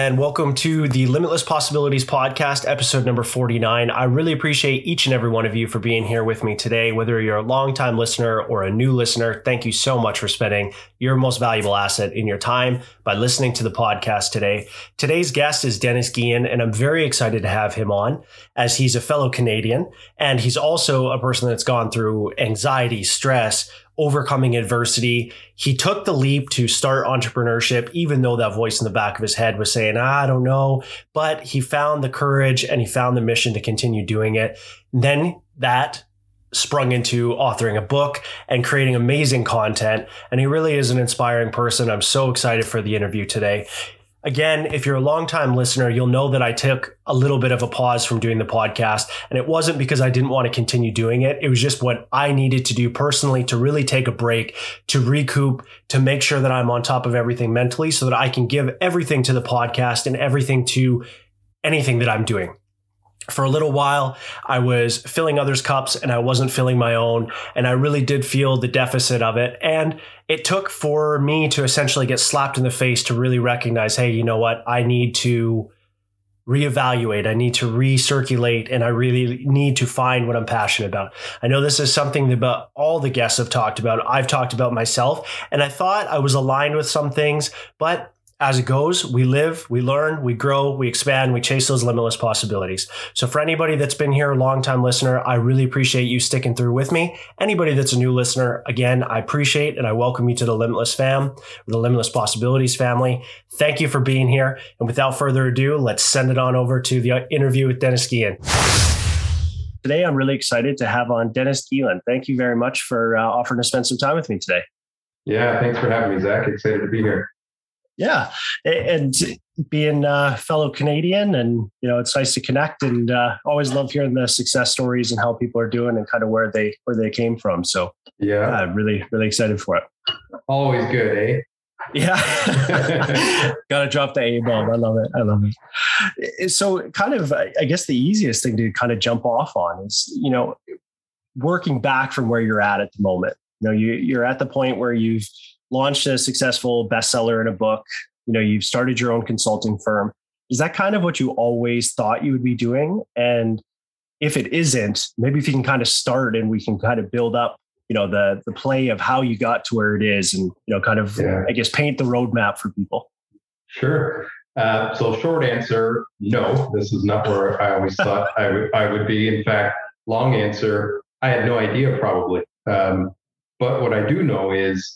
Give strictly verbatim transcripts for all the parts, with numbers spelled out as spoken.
and welcome to the Limitless Possibilities Podcast, episode number forty-nine. I really appreciate each and every one of you for being here with me today. Whether you're a longtime listener or a new listener, thank you so much for spending your most valuable asset in your time by listening to the podcast today. Today's guest is Dennis Guillen, and I'm very excited to have him on as he's a fellow Canadian, and he's also a person that's gone through anxiety, stress, overcoming adversity. He took the leap to start entrepreneurship, even though that voice in the back of his head was saying, I don't know, but he found the courage and he found the mission to continue doing it. And then that sprung into authoring a book and creating amazing content. And he really is an inspiring person. I'm so excited for the interview today. Again, if you're a longtime listener, you'll know that I took a little bit of a pause from doing the podcast, and it wasn't because I didn't want to continue doing it. It was just what I needed to do personally to really take a break, to recoup, to make sure that I'm on top of everything mentally so that I can give everything to the podcast and everything to anything that I'm doing. For a little while, I was filling others' cups and I wasn't filling my own. And I really did feel the deficit of it. And it took for me to essentially get slapped in the face to really recognize, hey, you know what? I need to reevaluate. I need to recirculate, and I really need to find what I'm passionate about. I know this is something that about all the guests have talked about. I've talked about myself, and I thought I was aligned with some things, but as it goes, we live, we learn, we grow, we expand, we chase those limitless possibilities. So for anybody that's been here, a long-time listener, I really appreciate you sticking through with me. Anybody that's a new listener, again, I appreciate and I welcome you to the Limitless fam, the Limitless Possibilities family. Thank you for being here. And without further ado, let's send it on over to the interview with Dennis Guillen. Today, I'm really excited to have on Dennis Guillen. Thank you very much for uh, offering to spend some time with me today. Yeah, thanks for having me, Zach. Excited to be here. Yeah. And being a fellow Canadian, and, you know, it's nice to connect, and uh, always love hearing the success stories and how people are doing and kind of where they, where they came from. So yeah, I'm really, really excited for it. Always good, eh? Yeah. Got to drop the A-bomb. I love it. I love it. So kind of, I guess the easiest thing to kind of jump off on is, you know, working back from where you're at at the moment. You know, you, you're at the point where you've launched a successful bestseller in a book. You know, you've started your own consulting firm. Is that kind of what you always thought you would be doing? And if it isn't, maybe if you can kind of start and we can kind of build up, you know, the the play of how you got to where it is, and, you know, kind of, yeah. I guess, paint the roadmap for people. Sure. Uh, so short answer, no, this is not where I always thought I would I would be. In fact, long answer, I had no idea probably. Um, but what I do know is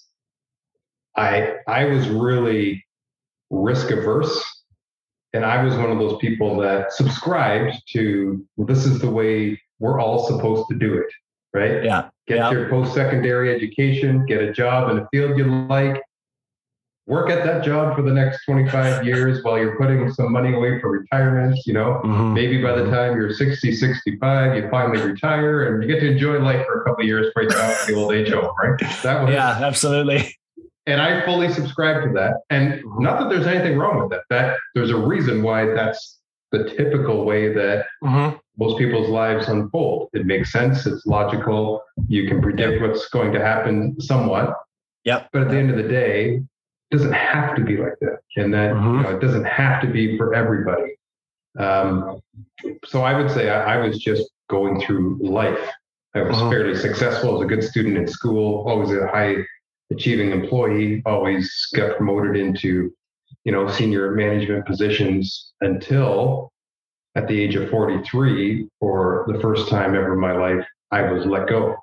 I I was really risk averse, and I was one of those people that subscribed to, well, this is the way we're all supposed to do it, right? Yeah. Get yeah. your post-secondary education, get a job in a field you like, work at that job for the next twenty-five years while you're putting some money away for retirement. You know, mm-hmm. maybe by the time you're sixty, sixty-five, you finally retire and you get to enjoy life for a couple of years before you're out to the old age home, right? That was, yeah, absolutely. And I fully subscribe to that. And not that there's anything wrong with that. That there's a reason why that's the typical way that mm-hmm. most people's lives unfold. It makes sense. It's logical. You can predict what's going to happen somewhat. Yep. But at the end of the day, it doesn't have to be like that. And that mm-hmm. you know, it doesn't have to be for everybody. Um, so I would say I, I was just going through life. I was mm-hmm. fairly successful. I was a good student in school, always a high achieving employee, always got promoted into, you know, senior management positions until at the age of forty-three, for the first time ever in my life, I was let go.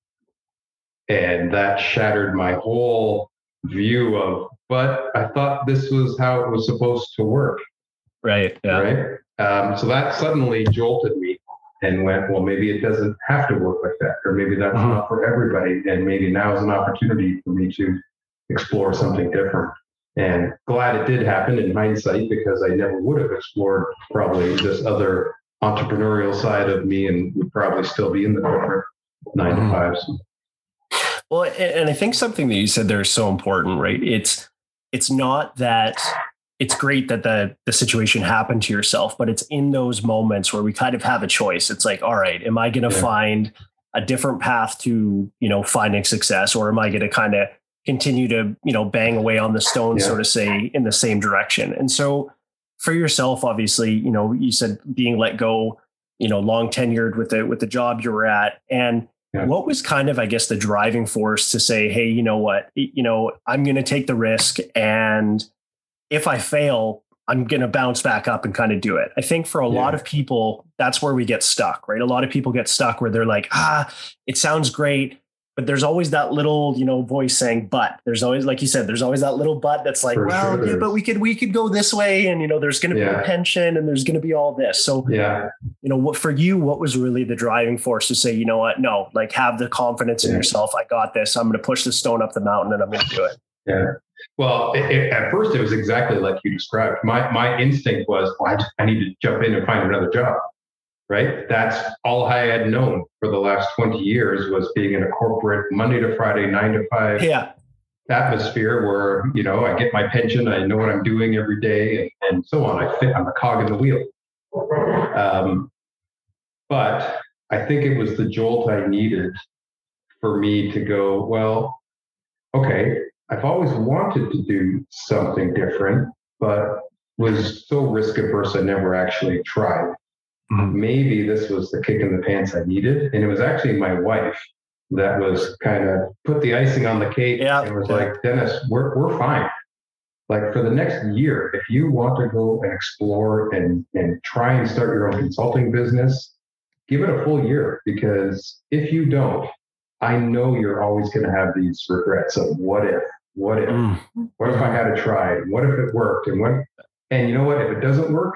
And that shattered my whole view of, but I thought this was how it was supposed to work. Right. Yeah. Right. Um, so that suddenly jolted me and went, well, maybe it doesn't have to work like that, or maybe that's mm-hmm. not for everybody. And maybe now is an opportunity for me to explore something different. And glad it did happen in hindsight, because I never would have explored probably this other entrepreneurial side of me, and would probably still be in the corporate nine mm-hmm. to fives. Well, and I think something that you said there is so important, right? It's, it's not that it's great that the the situation happened to yourself, but it's in those moments where we kind of have a choice. It's like, all right, am I going to yeah. find a different path to, you know, finding success, or am I going to kind of continue to, you know, bang away on the stone, yeah. so to say, in the same direction? And so for yourself, obviously, you know, you said being let go, you know, long tenured with the, with the job you were at. And yeah. what was kind of, I guess, the driving force to say, hey, you know what, you know, I'm going to take the risk. And if I fail, I'm going to bounce back up and kind of do it. I think for a yeah. lot of people, that's where we get stuck, right? A lot of people get stuck where they're like, ah, it sounds great. But there's always that little, you know, voice saying, but there's always, like you said, there's always that little but that's like, For well, sure yeah, but we could, we could go this way. And, you know, there's going to yeah. be a pension and there's going to be all this. So, yeah, you know, what for you, what was really the driving force to say, you know what, no, like have the confidence in yeah. yourself. I got this. I'm going to push the stone up the mountain and I'm going to do it. Yeah. Well, it, it, at first it was exactly like you described. My, my instinct was, well, I, just, I need to jump in and find another job. Right. That's all I had known for the last twenty years was being in a corporate Monday to Friday, nine to five yeah. atmosphere where, you know, I get my pension, I know what I'm doing every day and, and so on. I fit, I'm a cog in the wheel. Um, but I think it was the jolt I needed for me to go, well, okay, I've always wanted to do something different, but was so risk averse I never actually tried. Maybe this was the kick in the pants I needed. And it was actually my wife that was kind of put the icing on the cake yeah. and was like, Dennis, we're we're fine. Like for the next year, if you want to go and explore and, and try and start your own consulting business, give it a full year. Because if you don't, I know you're always going to have these regrets of what if, what if, mm. what if I had tried? What if it worked? And what, and you know what, if it doesn't work,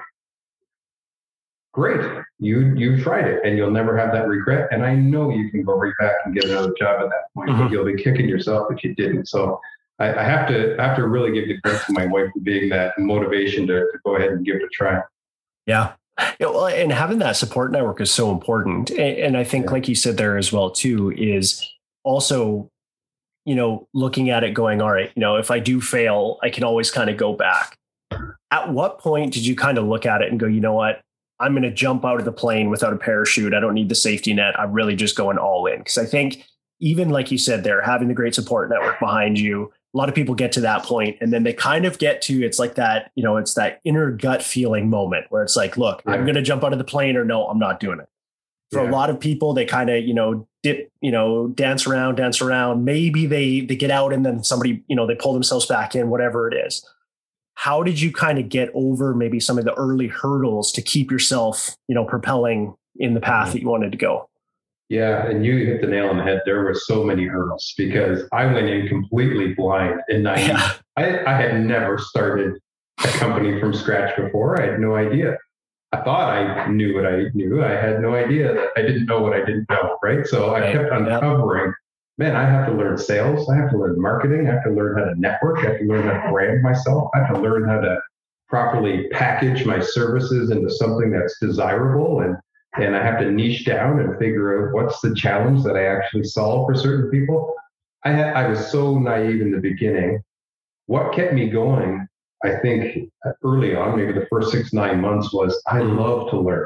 great, you you tried it and you'll never have that regret. And I know you can go right back and get another job at that point, mm-hmm. but you'll be kicking yourself if you didn't. So I, I have to I have to really give the credit to my wife for being that motivation to, to go ahead and give it a try. Yeah. Yeah, well, and having that support network is so important. And, and I think, yeah. like you said there as well, too, is also, you know, looking at it going, all right, you know, if I do fail, I can always kind of go back. At what point did you kind of look at it and go, you know what? I'm going to jump out of the plane without a parachute. I don't need the safety net. I'm really just going all in. Because I think even like you said there, having the great support network behind you, a lot of people get to that point and then they kind of get to, it's like that, you know, it's that inner gut feeling moment where it's like, look, yeah. I'm going to jump out of the plane or no, I'm not doing it. For yeah. a lot of people, they kind of, you know, dip, you know, dance around, dance around. Maybe they, they get out and then somebody, you know, they pull themselves back in, whatever it is. How did you kind of get over maybe some of the early hurdles to keep yourself, you know, propelling in the path mm-hmm. that you wanted to go? Yeah. And you hit the nail on the head. There were so many hurdles because I went in completely blind and naive. Yeah. I, I had never started a company from scratch before. I had no idea. I thought I knew what I knew. I had no idea that I didn't know what I didn't know. Right. So I kept uncovering. Yep. Man, I have to learn sales. I have to learn marketing. I have to learn how to network. I have to learn how to brand myself. I have to learn how to properly package my services into something that's desirable. And, and I have to niche down and figure out what's the challenge that I actually solve for certain people. I had, I was so naive in the beginning. What kept me going, I think early on, maybe the first six, nine months was I love to learn.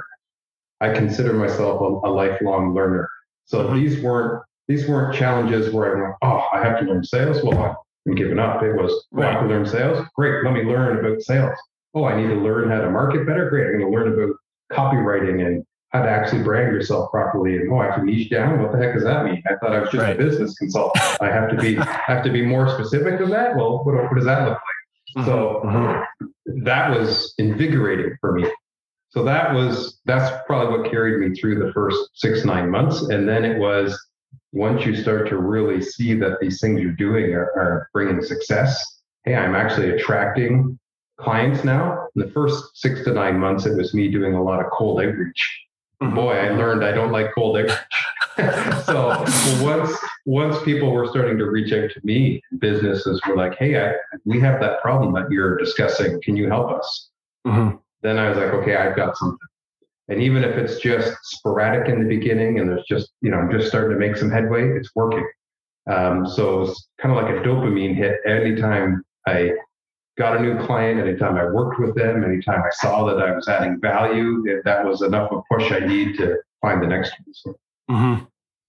I consider myself a, a lifelong learner. So mm-hmm. these weren't These weren't challenges where I went, oh, I have to learn sales. Well, I'm giving up. It was, oh, I have to learn sales. Great. Let me learn about sales. Oh, I need to learn how to market better. Great. I'm going to learn about copywriting and how to actually brand yourself properly. And oh, I have to niche down. What the heck does that mean? I thought I was just right. a business consultant. I have to be, have to be more specific than that. Well, what, what does that look like? Mm-hmm. So mm-hmm. that was invigorating for me. So that was, that's probably what carried me through the first six, nine months. And then it was, once you start to really see that these things you're doing are, are bringing success, hey, I'm actually attracting clients now. In the first six to nine months, it was me doing a lot of cold outreach. Boy, I learned I don't like cold outreach. So once once people were starting to reach out to me, businesses were like, hey, I, we have that problem that you're discussing. Can you help us? Mm-hmm. Then I was like, okay, I've got something. And even if it's just sporadic in the beginning and there's just, you know, I'm just starting to make some headway, it's working. Um, so it's kind of like a dopamine hit. Anytime I got a new client, anytime I worked with them, anytime I saw that I was adding value, that was enough of a push I need to find the next one. So.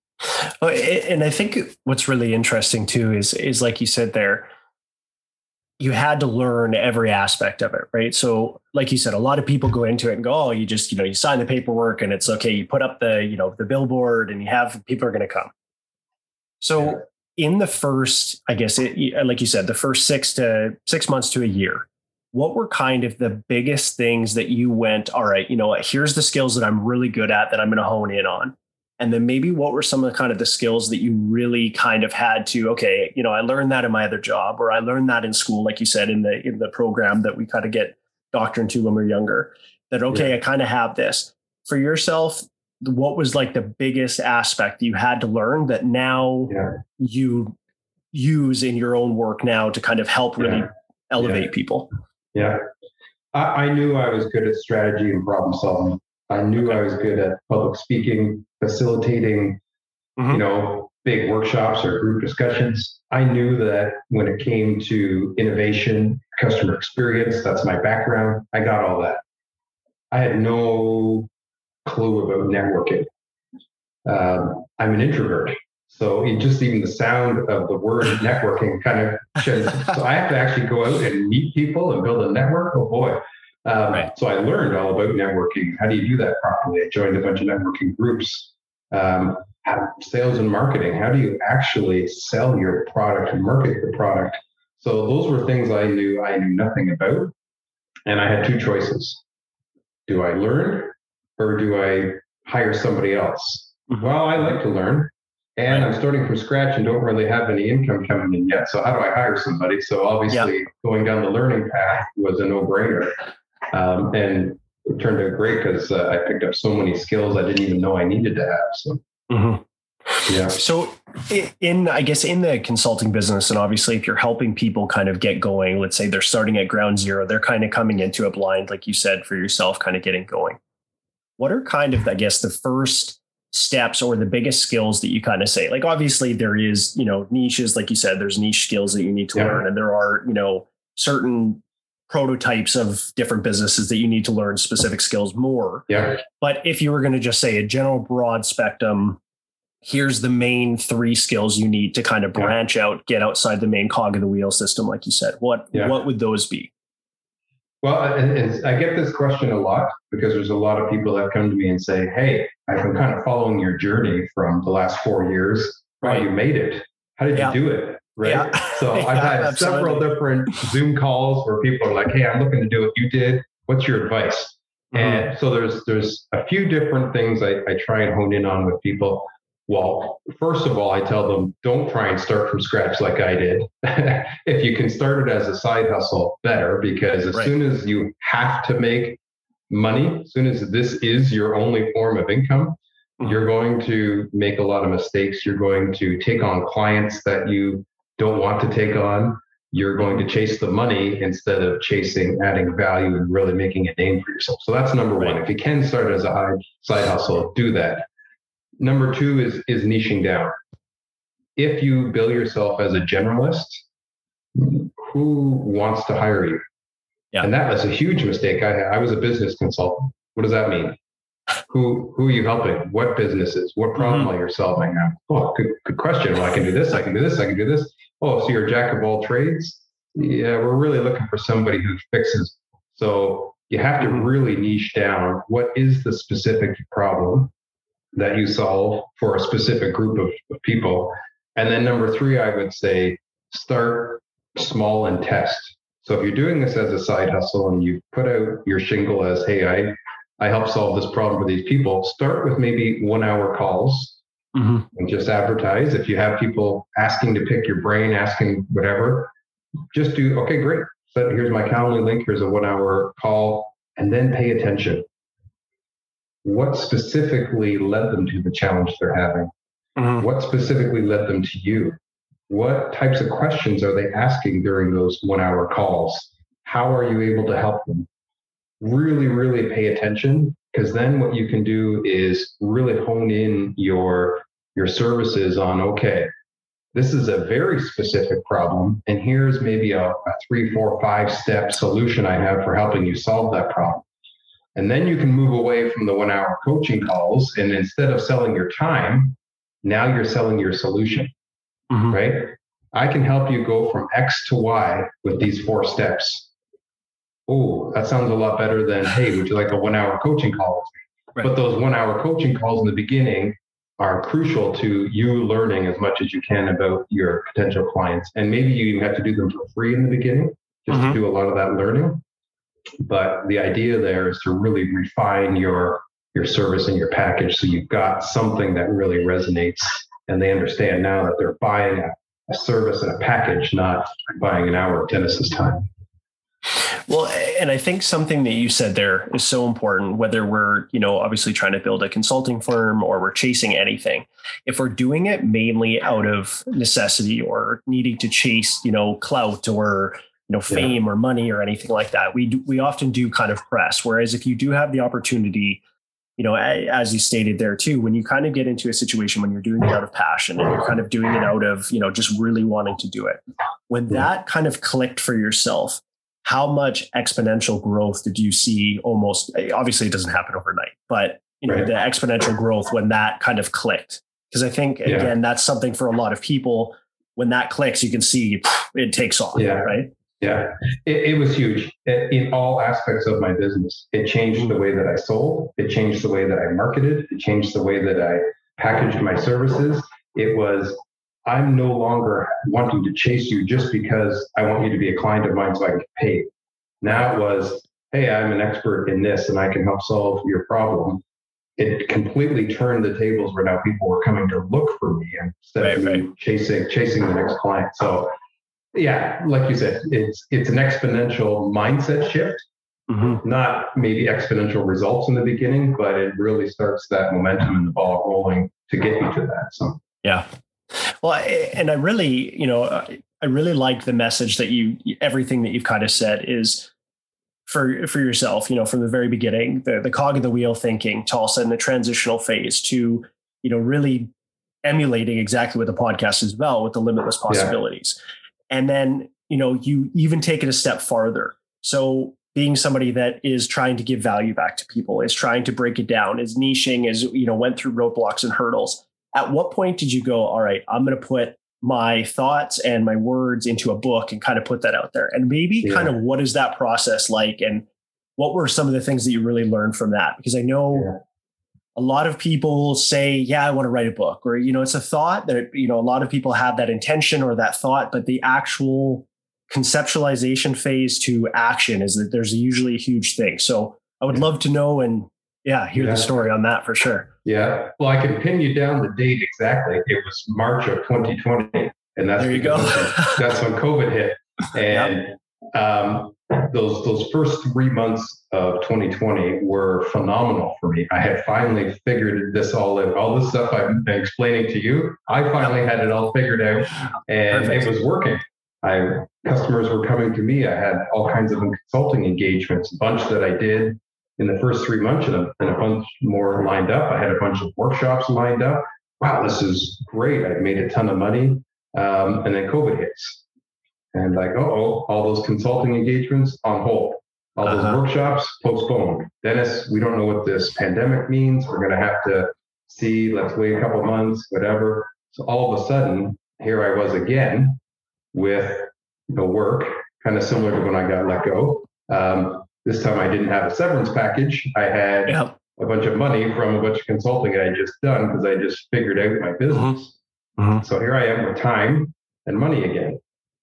Mm-hmm. And I think what's really interesting too is, is like you said there, you had to learn every aspect of it, right? So like you said, a lot of people go into it and go, oh, you just, you know, you sign the paperwork and it's okay. You put up the, you know, the billboard and you have people are going to come. So in the first, I guess, it, like you said, the first six to six months to a year, what were kind of the biggest things that you went, all right, you know what, here's the skills that I'm really good at that I'm going to hone in on. And then maybe what were some of the kind of the skills that you really kind of had to, okay, you know, I learned that in my other job, or I learned that in school, like you said, in the in the program that we kind of get doctored into when we're younger, that, okay, yeah. I kind of have this. For yourself, what was like the biggest aspect you had to learn that now yeah. you use in your own work now to kind of help really yeah. elevate yeah. people? Yeah. I, I knew I was good at strategy and problem solving. I knew I was good at public speaking, facilitating, mm-hmm. you know, big workshops or group discussions. I knew that when it came to innovation, customer experience, that's my background. I got all that. I had no clue about networking. Um, I'm an introvert. So it just even the sound of the word networking kind of shows. So I have to actually go out and meet people and build a network. Oh boy. Um, right. So I learned all about networking. How do you do that properly? I joined a bunch of networking groups. Um, sales and marketing. How do you actually sell your product and market your product? So those were things I knew I knew nothing about. And I had two choices. Do I learn or do I hire somebody else? Mm-hmm. Well, I like to learn. And I'm starting from scratch and don't really have any income coming in yet. So how do I hire somebody? So obviously yep. going down the learning path was a no-brainer. Um, and it turned out great because uh, I picked up so many skills I didn't even know I needed to have. So, mm-hmm. yeah. So in, I guess, in the consulting business, and obviously if you're helping people kind of get going, let's say they're starting at ground zero, they're kind of coming into a blind, like you said, for yourself, kind of getting going. What are kind of, I guess, the first steps or the biggest skills that you kind of say? Like, obviously there is, you know, niches, like you said, there's niche skills that you need to yeah. learn. And there are, you know, certain prototypes of different businesses that you need to learn specific skills more. Yeah. But if you were going to just say a general broad spectrum, here's the main three skills you need to kind of branch yeah. out, get outside the main cog of the wheel system, like you said, what, yeah. what would those be? Well, and, and I get this question a lot because there's a lot of people that come to me and say, hey, I've been kind of following your journey from the last four years. Right. Wow, you made it. How did yeah. you do it? Right. Yeah. So yeah, I've had absolutely. several different Zoom calls where people are like, hey, I'm looking to do what you did. What's your advice? Mm-hmm. And so there's there's a few different things I, I try and hone in on with people. Well, first of all, I tell them, don't try and start from scratch like I did. If you can start it as a side hustle, better, because as right. soon as you have to make money, as soon as this is your only form of income, mm-hmm. you're going to make a lot of mistakes. You're going to take on clients that you don't want to take on. You're going to chase the money instead of chasing adding value and really making a name for yourself. So that's number right. one. If you can start as a high side hustle, do that. Number two is, is niching down. If you bill yourself as a generalist, who wants to hire you? Yeah. And that was a huge mistake. I, I was a business consultant. What does that mean? Who who are you helping? What businesses? What problem mm-hmm. are you solving? Oh, good, good question. Well, I can do this. I can do this. I can do this. Oh, so you're a jack of all trades? Yeah, we're really looking for somebody who fixes. So you have to really niche down. What is the specific problem that you solve for a specific group of, of people? And then number three, I would say, start small and test. So if you're doing this as a side hustle and you put out your shingle as, hey, I, I help solve this problem for these people, start with maybe one hour calls mm-hmm. and just advertise. If you have people asking to pick your brain, asking whatever, just do, okay, great. So here's my Calendly link. Here's a one hour call, and then pay attention. What specifically led them to the challenge they're having? Mm-hmm. What specifically led them to you? What types of questions are they asking during those one hour calls? How are you able to help them? Really, really pay attention, because then what you can do is really hone in your, your services on, okay, this is a very specific problem, and here's maybe a, a three, four, five step solution I have for helping you solve that problem. And then you can move away from the one hour coaching calls. And instead of selling your time, now you're selling your solution, mm-hmm. right? I can help you go from X to Y with these four steps. Oh, that sounds a lot better than, hey, would you like a one hour coaching call with me? Right. But those one hour coaching calls in the beginning are crucial to you learning as much as you can about your potential clients. And maybe you even have to do them for free in the beginning, just mm-hmm. to do a lot of that learning. But the idea there is to really refine your, your service and your package so you've got something that really resonates and they understand now that they're buying a, a service and a package, not buying an hour of Dennis's time. Well, and I think something that you said there is so important, whether we're, you know, obviously trying to build a consulting firm or we're chasing anything. If we're doing it mainly out of necessity or needing to chase, you know, clout or, you know, fame yeah. or money or anything like that, we do, we often do kind of press. Whereas if you do have the opportunity, you know, as you stated there too, when you kind of get into a situation when you're doing it out of passion and you're kind of doing it out of, you know, just really wanting to do it, when that kind of clicked for yourself, how much exponential growth did you see? Almost, obviously it doesn't happen overnight, but you know, right. the exponential growth when that kind of clicked. Because I think, yeah. again, that's something for a lot of people. When that clicks, you can see it takes off, yeah. right? Yeah, it, it was huge in all aspects of my business. It changed the way that I sold. It changed the way that I marketed. It changed the way that I packaged my services. It was, I'm no longer wanting to chase you just because I want you to be a client of mine so I can get paid. Now it was, hey, I'm an expert in this and I can help solve your problem. It completely turned the tables where now people were coming to look for me instead right, of me right. chasing chasing the next client. So yeah, like you said, it's it's an exponential mindset shift, mm-hmm. not maybe exponential results in the beginning, but it really starts that momentum and the ball rolling to get you to that. So yeah. Well, and I really, you know, I really like the message that you, everything that you've kind of said is for, for yourself, you know, from the very beginning, the, the cog of the wheel thinking to also in the transitional phase to, you know, really emulating exactly what the podcast is about with the limitless possibilities. Yeah. And then, you know, you even take it a step farther. So being somebody that is trying to give value back to people, is trying to break it down, is niching, is, you know, went through roadblocks and hurdles. At what point did you go, all right, I'm going to put my thoughts and my words into a book and kind of put that out there? And maybe yeah. kind of what is that process like? And what were some of the things that you really learned from that? Because I know yeah. a lot of people say, yeah, I want to write a book, or, you know, it's a thought that, you know, a lot of people have that intention or that thought, but the actual conceptualization phase to action is that there's usually a huge thing. So I would love to know and yeah, hear yeah. the story on that for sure. Yeah. Well, I can pin you down the date exactly. It was March of twenty twenty. And that's, there you go. that's when COVID hit. And yep. um, those those first three months of twenty twenty were phenomenal for me. I had finally figured this all out. All this stuff I've been explaining to you, I finally had it all figured out and Perfect. It was working. I customers were coming to me. I had all kinds of consulting engagements, a bunch that I did in the first three months and a, and a bunch more lined up. I had a bunch of workshops lined up. Wow, this is great. I've made a ton of money. Um, and then COVID hits. And like, uh-oh, all those consulting engagements on hold. All uh-huh. those workshops postponed. Dennis, we don't know what this pandemic means. We're going to have to see, let's wait a couple months, whatever. So all of a sudden, here I was again with the work, kind of similar to when I got let go. Um, This time I didn't have a severance package. I had yep. a bunch of money from a bunch of consulting I had just done because I just figured out my business. Mm-hmm. So here I am with time and money again.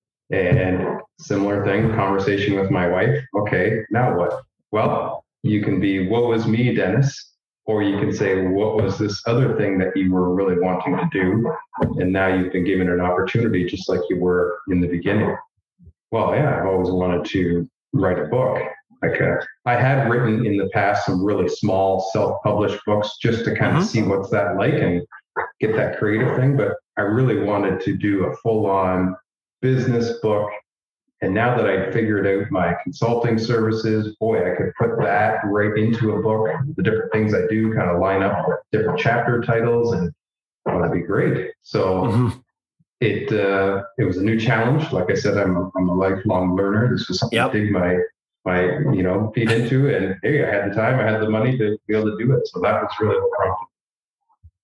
And similar thing, conversation with my wife. Okay, now what? Well, you can be, woe is me, Dennis, or you can say, what was this other thing that you were really wanting to do? And now you've been given an opportunity just like you were in the beginning. Well, yeah, I've always wanted to write a book. Like uh, I had written in the past some really small self-published books just to kind of mm-hmm. see what's that like and get that creative thing. But I really wanted to do a full-on business book. And now that I figured out my consulting services, boy, I could put that right into a book. The different things I do kind of line up with different chapter titles, and well, that'd be great. So mm-hmm. it uh, it was a new challenge. Like I said, I'm a, I'm a lifelong learner. This was something yep. to dig my my, you know, feet into, and hey, I had the time, I had the money to be able to do it. So that was really what prompted.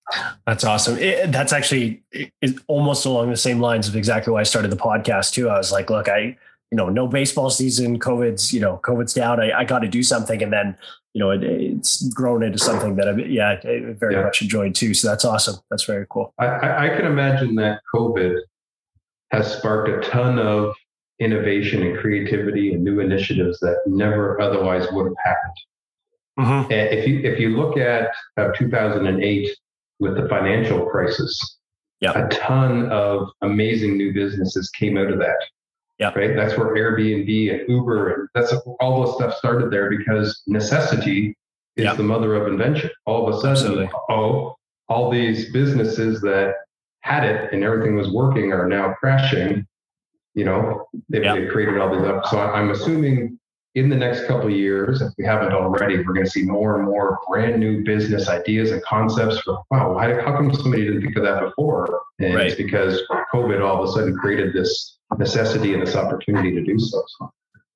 That's awesome. It, that's actually it, almost along the same lines of exactly why I started the podcast too. I was like, look, I, you know, no baseball season, COVID's, you know, COVID's down. I, I got to do something. And then, you know, it, it's grown into something that I, yeah, I very yeah. much enjoyed too. So that's awesome. That's very cool. I, I can imagine that COVID has sparked a ton of innovation and creativity and new initiatives that never otherwise would have happened. Mm-hmm. And if you, if you look at uh, two thousand eight with the financial crisis, yep. a ton of amazing new businesses came out of that. Yeah. Right. That's where Airbnb and Uber and that's all the stuff started there because necessity is yep. the mother of invention. All of a sudden, Absolutely. oh, all these businesses that had it and everything was working are now crashing. You know, they've, yep. they've created all these up. So I'm assuming in the next couple of years, if we haven't already, we're going to see more and more brand new business ideas and concepts for, wow, how, how come somebody didn't think of that before? And right. it's because COVID all of a sudden created this necessity and this opportunity to do so. so.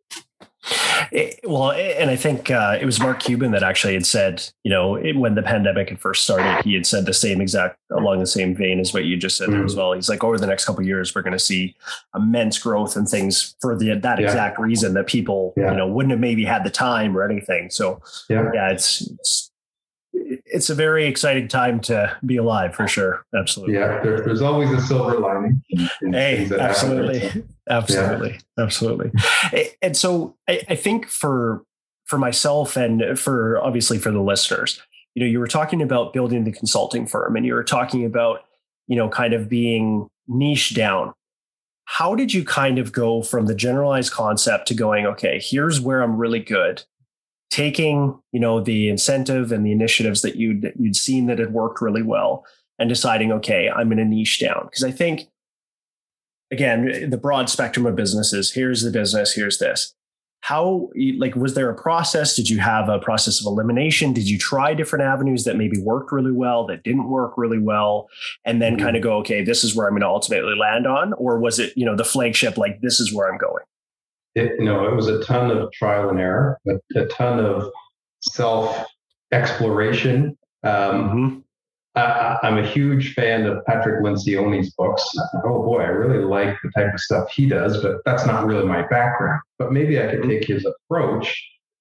It, well, and I think uh, it was Mark Cuban that actually had said, you know, it, when the pandemic had first started, he had said the same exact along the same vein as what you just said mm-hmm. there as well. He's like, over the next couple of years, we're going to see immense growth and things for the that yeah. exact reason that people, yeah. you know, wouldn't have maybe had the time or anything. So yeah, yeah it's, it's it's a very exciting time to be alive for sure. Absolutely. Yeah. There, there's always a silver lining. In, in hey, absolutely. Happen. Absolutely. Yeah. Absolutely. And so I, I think for, for myself and for obviously for the listeners, you know, you were talking about building the consulting firm and you were talking about, you know, kind of being niche down. How did you kind of go from the generalized concept to going, okay, here's where I'm really good, taking, you know, the incentive and the initiatives that you'd, you'd seen that had worked really well and deciding, okay, I'm going to niche down. Because I think, again, the broad spectrum of businesses, here's the business, here's this. How, like, was there a process? Did you have a process of elimination? Did you try different avenues that maybe worked really well, that didn't work really well, and then mm-hmm. kind of go, okay, this is where I'm going to ultimately land on? Or was it, you know, the flagship, like, this is where I'm going? It, no, it was a ton of trial and error, a, a ton of self-exploration. Um, mm-hmm. I, I'm a huge fan of Patrick Lencioni's books. Oh boy, I really like the type of stuff he does, but that's not really my background. But maybe I could mm-hmm. take his approach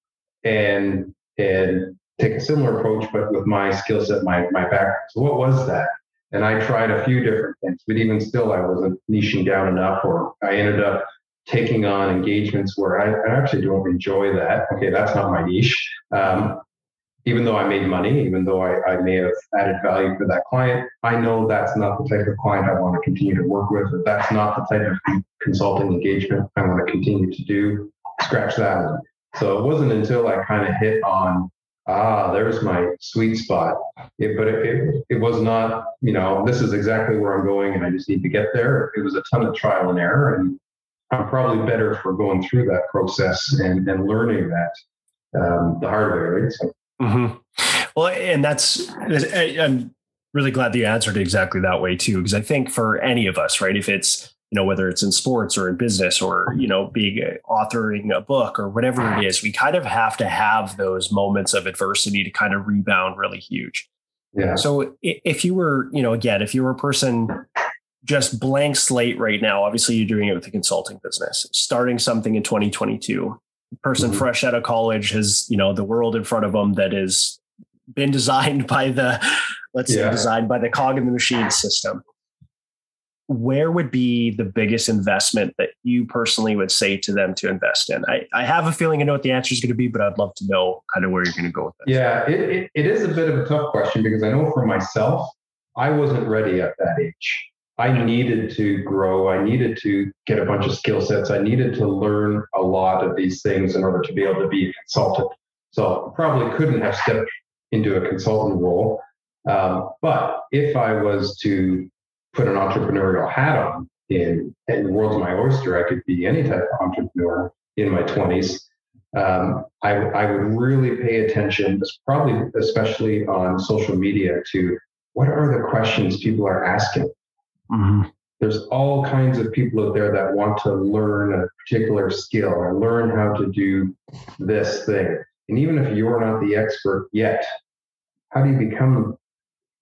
and and take a similar approach, but with my skill set, my my background. So what was that? And I tried a few different things, but even still, I wasn't niching down enough, or I ended up taking on engagements where I, I actually don't enjoy that. Okay, that's not my niche. Um, even though I made money, even though I, I may have added value for that client, I know that's not the type of client I want to continue to work with. Or that's not the type of consulting engagement I want to continue to do. Scratch that one. So it wasn't until I kind of hit on, ah, there's my sweet spot. It, but it, it, it was not, you know, this is exactly where I'm going and I just need to get there. It was a ton of trial and error, and I'm probably better for going through that process and, and learning that um, the hard way, right? So, mm-hmm. Well, and that's, I'm really glad that you answered it exactly that way too, because I think for any of us, right, if it's, you know, whether it's in sports or in business or, you know, being a, authoring a book or whatever it is, we kind of have to have those moments of adversity to kind of rebound really huge. Yeah. So if you were, you know, again, if you were a person just blank slate right now, obviously you're doing it with the consulting business, starting something in twenty twenty-two, person mm-hmm. fresh out of college has, you know, the world in front of them that has been designed by the, let's yeah. say designed by the cog in the machine system. Where would be the biggest investment that you personally would say to them to invest in? I, I have a feeling I know what the answer is going to be, but I'd love to know kind of where you're going to go with that. Yeah, it, it, it is a bit of a tough question because I know for myself, I wasn't ready at that age. I needed to grow. I needed to get a bunch of skill sets. I needed to learn a lot of these things in order to be able to be a consultant. So I probably couldn't have stepped into a consultant role. Um, but if I was to put an entrepreneurial hat on in, in the world's my oyster, I could be any type of entrepreneur in my twenties. Um, I, I would really pay attention, probably especially on social media, to what are the questions people are asking. Mm-hmm. There's all kinds of people out there that want to learn a particular skill or learn how to do this thing. And even if you're not the expert yet, how do you become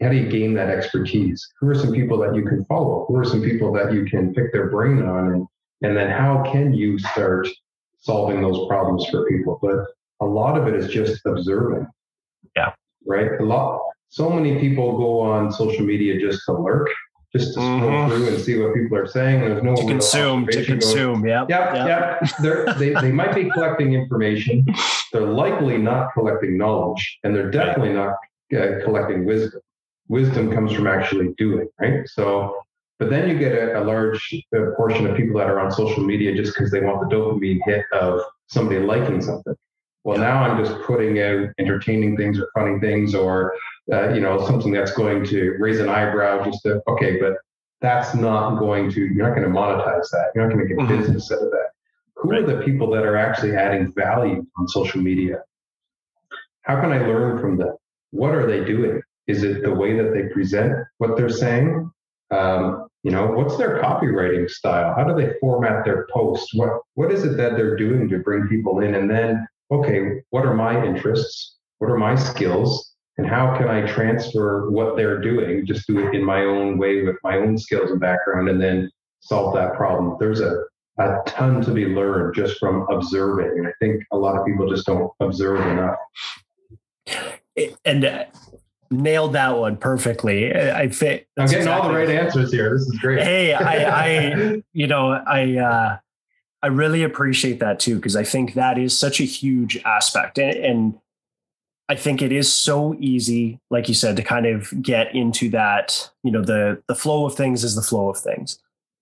how do you gain that expertise? Who are some people that you can follow? Who are some people that you can pick their brain on? And, and then how can you start solving those problems for people? But a lot of it is just observing. Yeah. Right. A lot. So many people go on social media just to lurk, just to scroll mm-hmm. through and see what people are saying. There's no to consume, to consume. Yeah. Yep. Yep. yep. They're, they they might be collecting information. They're likely not collecting knowledge, and they're definitely not uh, collecting wisdom. Wisdom comes from actually doing, right? So, but then you get a, a large uh, portion of people that are on social media just because they want the dopamine hit of somebody liking something. Well, now I'm just putting out entertaining things or funny things, or uh, you know, something that's going to raise an eyebrow. Just to, okay, but that's not going to. You're not going to monetize that. You're not going to get mm-hmm. business out of that. Who right. are the people that are actually adding value on social media? How can I learn from them? What are they doing? Is it the way that they present what they're saying? Um, you know, what's their copywriting style? How do they format their posts? What What is it that they're doing to bring people in? And then, okay, what are my interests? What are my skills? And how can I transfer what they're doing, just do it in my own way with my own skills and background, and then solve that problem? There's a, a ton to be learned just from observing. And I think a lot of people just don't observe enough. And uh, nailed that one perfectly. I think I'm getting exactly all the right answers here. This is great. Hey, I, I you know, I, uh, I really appreciate that too, because I think that is such a huge aspect. And, and I think it is so easy, like you said, to kind of get into that, you know, the, the flow of things is the flow of things.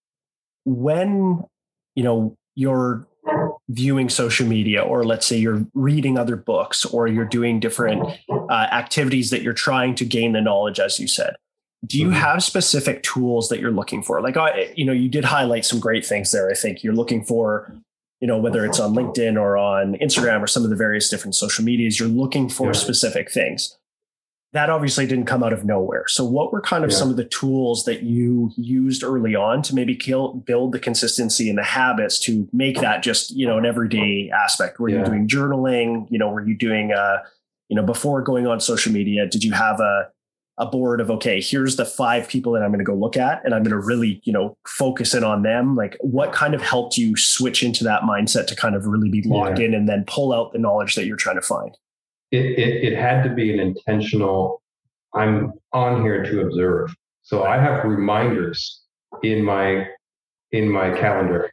When, you know, you're viewing social media, or let's say you're reading other books, or you're doing different uh, activities that you're trying to gain the knowledge, as you said, do you have specific tools that you're looking for? Like, I, you know, you did highlight some great things there. I think you're looking for, you know, whether it's on LinkedIn or on Instagram or some of the various different social medias, you're looking for yeah. specific things. That obviously didn't come out of nowhere. So what were kind of yeah. some of the tools that you used early on to maybe kill, build the consistency and the habits to make that just, you know, an everyday aspect? Were yeah. you doing journaling? You know, were you doing, uh, you know, before going on social media, did you have a, a board of, okay, here's the five people that I'm going to go look at, and I'm going to really, you know, focus in on them? Like, what kind of helped you switch into that mindset to kind of really be locked yeah. in and then pull out the knowledge that you're trying to find? It, it it had to be an intentional, I'm on here to observe. So I have reminders in my in my calendar,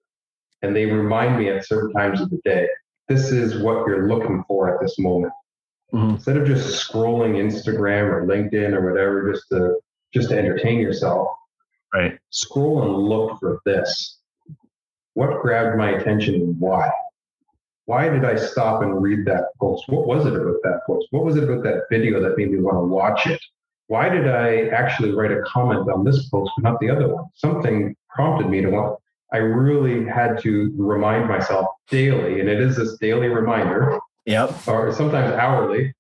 and they remind me at certain times of the day. This is what you're looking for at this moment. Mm-hmm. Instead of just scrolling Instagram or LinkedIn or whatever, just to just to entertain yourself, right? Scroll and look for this. What grabbed my attention and why? Why did I stop and read that post? What was it about that post? What was it about that video that made me want to watch it? Why did I actually write a comment on this post but not the other one? Something prompted me to want. I really had to remind myself daily, and it is this daily reminder. Yep. Or sometimes hourly.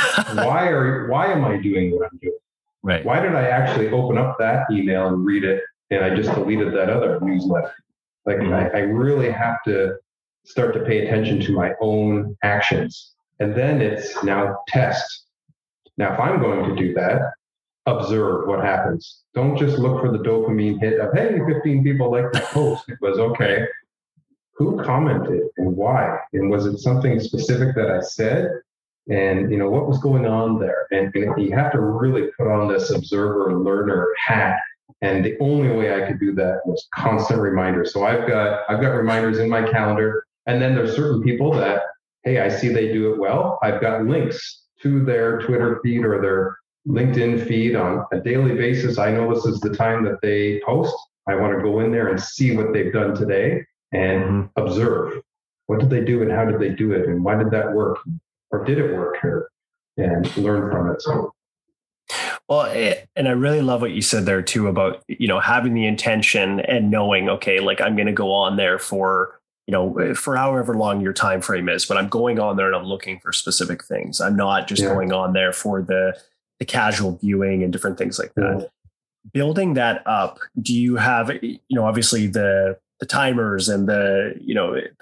why are why am I doing what I'm doing? Right. Why did I actually open up that email and read it, and I just deleted that other newsletter? Like mm-hmm. I, I really have to start to pay attention to my own actions. And then it's now test. Now, if I'm going to do that, observe what happens. Don't just look for the dopamine hit of, hey, fifteen people liked the post. It was, okay, who commented and why? And was it something specific that I said? And, you know, what was going on there? And, and you have to really put on this observer learner hat. And the only way I could do that was constant reminders. So I've got, I've got reminders in my calendar. And then there's certain people that, hey, I see they do it well. I've got links to their Twitter feed or their LinkedIn feed on a daily basis. I know this is the time that they post. I want to go in there and see what they've done today and mm-hmm. observe. What did they do and how did they do it? And why did that work? Or did it work here? And learn from it. So. Well, and I really love what you said there too about, you know, having the intention and knowing, okay, like I'm going to go on there for, you know, for however long your time frame is, but I'm going on there and I'm looking for specific things. I'm not just yeah. going on there for the, the casual viewing and different things like that. Yeah. Building that up, do you have, you know, obviously the, the timers and the, you know, the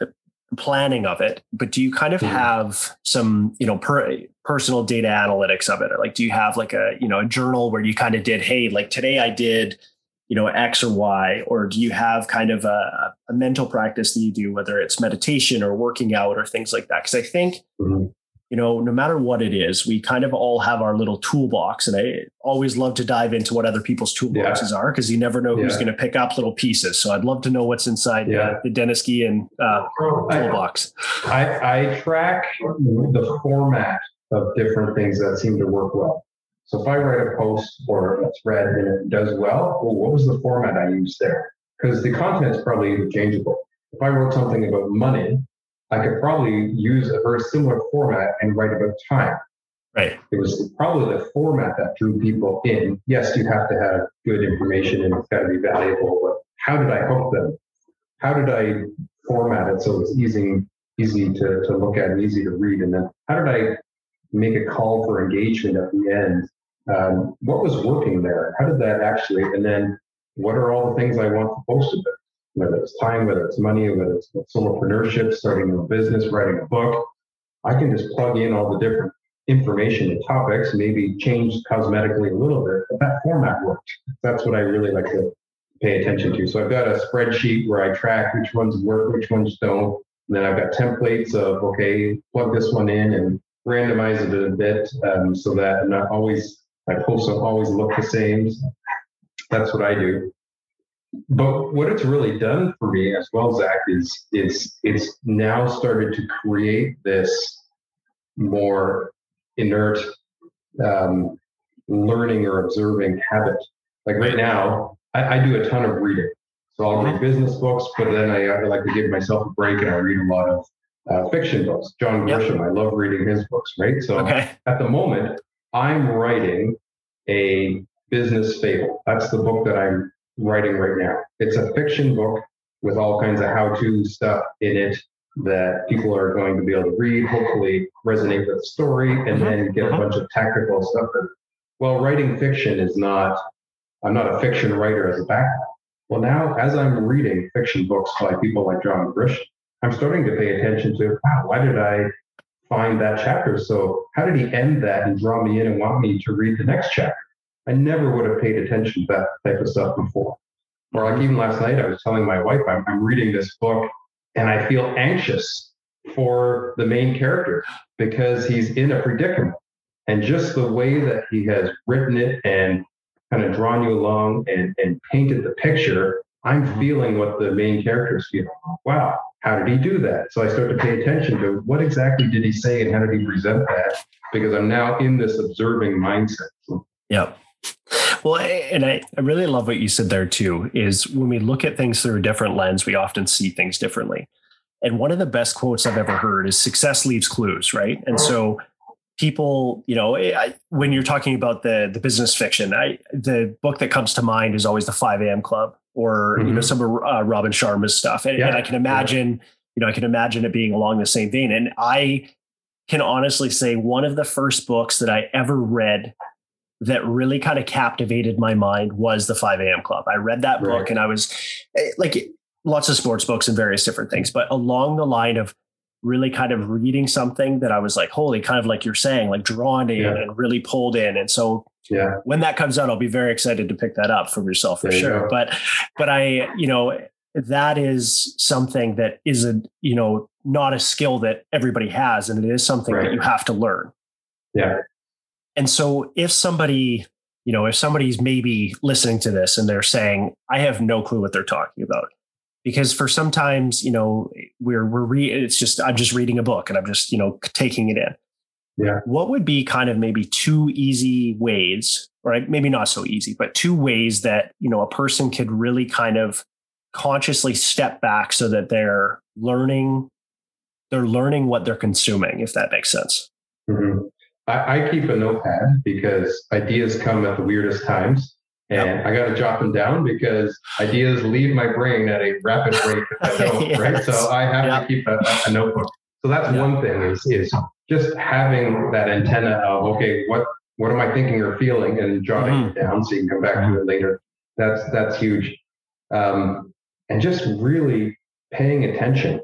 planning of it, but do you kind of have some, you know, per, personal data analytics of it? Or like, do you have like a, you know, a journal where you kind of did, hey, like today I did, you know, X or Y, or do you have kind of a, a mental practice that you do, whether it's meditation or working out or things like that? Because I think, mm-hmm. you know, no matter what it is, we kind of all have our little toolbox, and I always love to dive into what other people's toolboxes yeah. are, because you never know who's yeah. going to pick up little pieces. So I'd love to know what's inside yeah. the, the Dennis Guillen uh, toolbox. I, I track the format of different things that seem to work well. So if I write a post or a thread and it does well, well, what was the format I used there? Because the content is probably interchangeable. If I wrote something about money, I could probably use a very similar format and write about time. Right. It was probably the format that drew people in. Yes, you have to have good information and it's got to be valuable, but how did I hook them? How did I format it so it's easy, easy to, to look at and easy to read? And then how did I make a call for engagement at the end? Um, what was working there? How did that actually, and then what are all the things I want to post about? Whether it's time, whether it's money, whether it's solopreneurship, starting a business, writing a book, I can just plug in all the different information and topics, maybe change cosmetically a little bit, but that format worked. That's what I really like to pay attention to. So I've got a spreadsheet where I track which ones work, which ones don't. And then I've got templates of, okay, plug this one in and randomize it a bit um, so that I'm not always, my posts don't always look the same. That's what I do. But what it's really done for me as well, Zach, is, is it's now started to create this more inert um, learning or observing habit. Like right now, I, I do a ton of reading. So I'll read business books, but then I, I like to give myself a break and I read a lot of uh, fiction books. John Grisham, yep. I love reading his books, right? So okay. At the moment, I'm writing a business fable. That's the book that I'm writing right now. It's a fiction book with all kinds of how-to stuff in it that people are going to be able to read, hopefully resonate with the story, and mm-hmm. then get mm-hmm. a bunch of tactical stuff. Well, writing fiction is not, I'm not a fiction writer as a background. Well, now as I'm reading fiction books by people like John Grisham, I'm starting to pay attention to, wow, why did I find that chapter? So how did he end that and draw me in and want me to read the next chapter? I never would have paid attention to that type of stuff before. Or like even last night, I was telling my wife, I'm, I'm reading this book and I feel anxious for the main character because he's in a predicament. And just the way that he has written it and kind of drawn you along and, and painted the picture, I'm feeling what the main character is feeling. Wow, how did he do that? So I start to pay attention to what exactly did he say and how did he present that? Because I'm now in this observing mindset. Yep. Well, and I, I really love what you said there too, is when we look at things through a different lens, we often see things differently. And one of the best quotes I've ever heard is success leaves clues, right? And so people, you know, I, when you're talking about the the business fiction, I, the book that comes to mind is always the five a.m. Club or, mm-hmm. you know, some of uh, Robin Sharma's stuff. And, yeah. and I can imagine, yeah. you know, I can imagine it being along the same vein. And I can honestly say one of the first books that I ever read that really kind of captivated my mind was the five a.m. Club. I read that right. book and I was like lots of sports books and various different things, but along the line of really kind of reading something that I was like, holy, kind of like you're saying, like drawn in yeah. and really pulled in. And so yeah. when that comes out, I'll be very excited to pick that up from yourself for there sure. You but, but I, you know, that is something that is a, you know, not a skill that everybody has. And it is something right. that you have to learn. Yeah. And so if somebody, you know, if somebody's maybe listening to this and they're saying, I have no clue what they're talking about, because for sometimes, you know, we're, we're, re- it's just, I'm just reading a book and I'm just, you know, taking it in. Yeah. What would be kind of maybe two easy ways, or maybe not so easy, but two ways that, you know, a person could really kind of consciously step back so that they're learning, they're learning what they're consuming, if that makes sense. Mm-hmm. I, I keep a notepad because ideas come at the weirdest times. And yep. I got to jot them down because ideas leave my brain at a rapid rate if I don't, yes. right? So I have yep. to keep a, a notebook. So that's yep. one thing is, is just having that antenna of, okay, what, what am I thinking or feeling, and jotting mm-hmm. it down so you can come back mm-hmm. to it later. That's, that's huge. Um, and just really paying attention.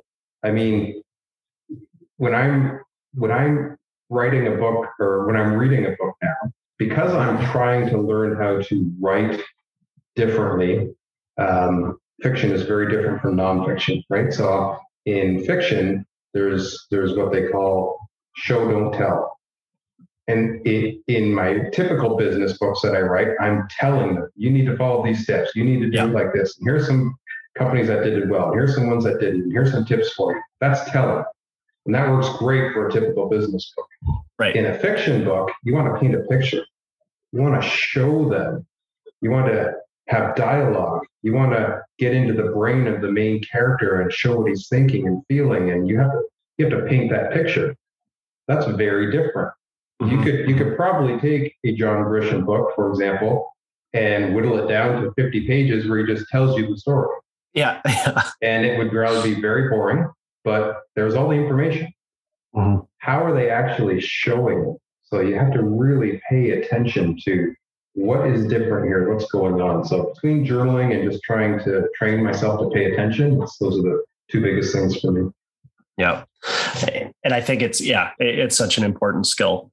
I mean, when I'm when I'm writing a book or when I'm reading a book now, because I'm trying to learn how to write differently, um, fiction is very different from nonfiction, right? So in fiction, there's there's what they call show don't tell. And it, in my typical business books that I write, I'm telling them, you need to follow these steps. You need to do yeah. it like this. And here's some companies that did it well. Here's some ones that didn't. Here's some tips for you. That's telling. And that works great for a typical business book. Right. In a fiction book, you want to paint a picture. You want to show them. You want to have dialogue. You want to get into the brain of the main character and show what he's thinking and feeling. And you have to you have to paint that picture. That's very different. Mm-hmm. You could you could probably take a John Grisham book, for example, and whittle it down to fifty pages where he just tells you the story. Yeah. And it would probably be very boring, but there's all the information. Mm-hmm. How are they actually showing it? So you have to really pay attention to what is different here, what's going on. So between journaling and just trying to train myself to pay attention, those are the two biggest things for me. Yeah. And I think it's, yeah, it's such an important skill.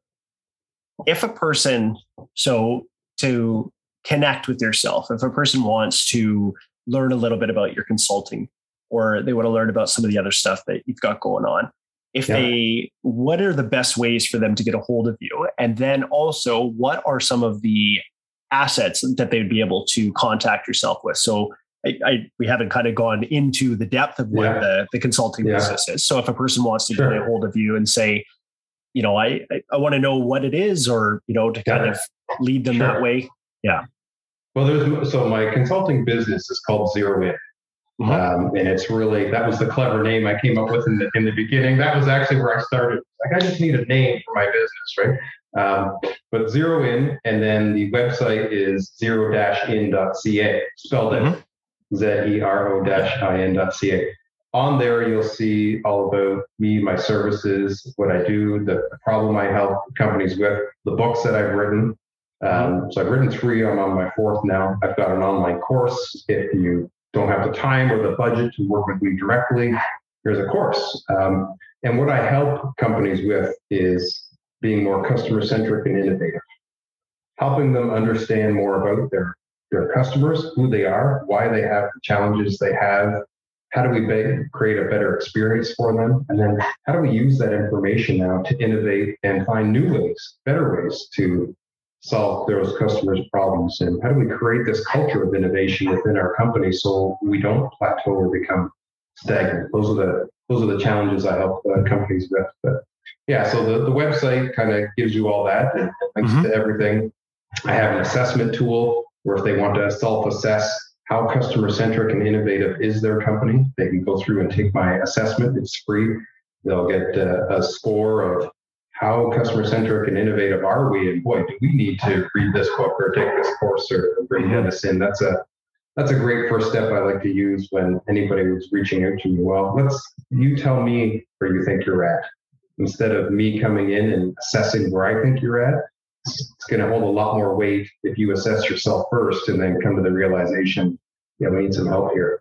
If a person, so to connect with yourself, if a person wants to learn a little bit about your consulting, or they want to learn about some of the other stuff that you've got going on, if yeah. they, what are the best ways for them to get a hold of you? And then also, what are some of the assets that they'd be able to contact yourself with? So I, I we haven't kind of gone into the depth of what yeah. the, the consulting yeah. business is. So if a person wants to sure. get a hold of you and say, you know, I, I, I want to know what it is, or, you know, to yeah. kind of lead them sure. that way. Yeah. Well, there's, so my consulting business is called Zero In. Mm-hmm. Um, and it's really, that was the clever name I came up with in the, in the beginning. That was actually where I started. Like, I just need a name for my business, right? Um, but Zero In, and then the website is zero dash in dot c a, spelled mm-hmm. it Z E R O dash I N dot C A. On there, you'll see all about me, my services, what I do, the problem I help companies with, the books that I've written. Um, so I've written three. I'm on my fourth now. I've got an online course. If you don't have the time or the budget to work with me directly, here's a course. Um, and what I help companies with is being more customer-centric and innovative, helping them understand more about their, their customers, who they are, why they have the challenges they have, how do we be, create a better experience for them, and then how do we use that information now to innovate and find new ways, better ways to solve those customers' problems, and how do we create this culture of innovation within our company so we don't plateau or become stagnant. Those are the those are the challenges I help uh, companies with. But yeah, so the, the website kind of gives you all that and links mm-hmm. to everything. I have an assessment tool where if they want to self-assess how customer-centric and innovative is their company, they can go through and take my assessment. It's free. They'll get uh, a score of how customer-centric and innovative are we? And boy, do we need to read this book or take this course or bring Dennis in. That's a that's a great first step I like to use when anybody was reaching out to me. Well, let's you tell me where you think you're at. Instead of me coming in and assessing where I think you're at, it's going to hold a lot more weight if you assess yourself first and then come to the realization, yeah, we need some help here.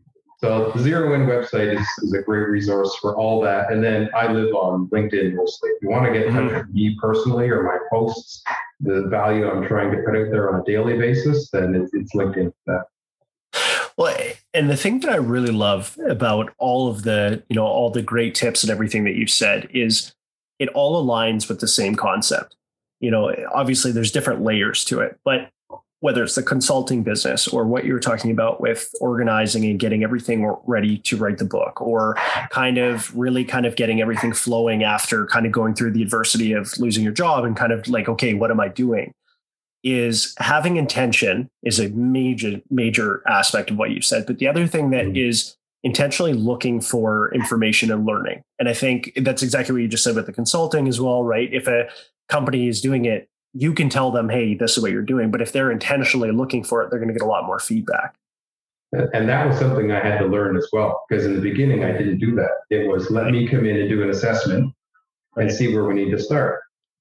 So the Zero In website is, is a great resource for all that. And then I live on LinkedIn mostly. If you want to get in touch with me personally or my posts, the value I'm trying to put out there on a daily basis, then it's, it's LinkedIn for that. Well, and the thing that I really love about all of the, you know, all the great tips and everything that you've said is it all aligns with the same concept. You know, obviously there's different layers to it, but whether it's the consulting business or what you're talking about with organizing and getting everything ready to write the book, or kind of really kind of getting everything flowing after kind of going through the adversity of losing your job and kind of like, okay, what am I doing? Is having intention is a major, major aspect of what you've said. But the other thing that mm-hmm. is intentionally looking for information and learning. And I think that's exactly what you just said with the consulting as well, right? If a company is doing it, you can tell them, hey, this is what you're doing. But if they're intentionally looking for it, they're going to get a lot more feedback. And that was something I had to learn as well, because in the beginning, I didn't do that. It was let me come in and do an assessment and see where we need to start.